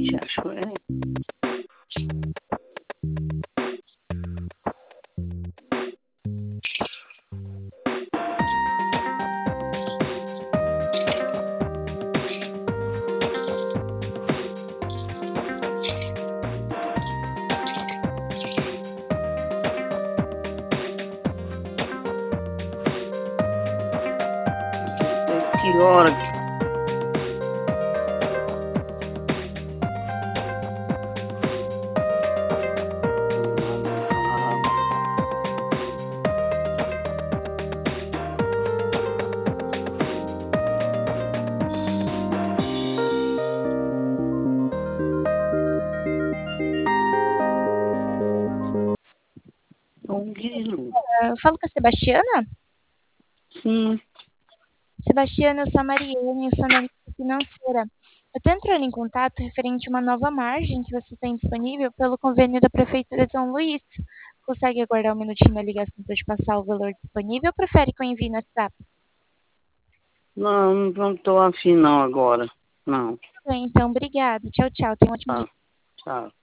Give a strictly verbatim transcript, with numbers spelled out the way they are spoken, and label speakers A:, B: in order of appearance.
A: gente achou, é. Que hora que um grilo.
B: Eu falo com a Sebastiana?
A: Sim.
B: Sebastiana, eu sou a Mariane, eu sou analista financeira. Eu estou entrando em contato referente a uma nova margem que você tem disponível pelo convênio da Prefeitura de São Luís. Consegue aguardar um minutinho da ligação para te passar o valor disponível ou prefere que eu envie no WhatsApp?
A: Não, não estou afim não agora. Não.
B: Tudo bem, então, obrigada. Tchau, tchau. Tenha um ótimo dia.
A: Tá. Tchau.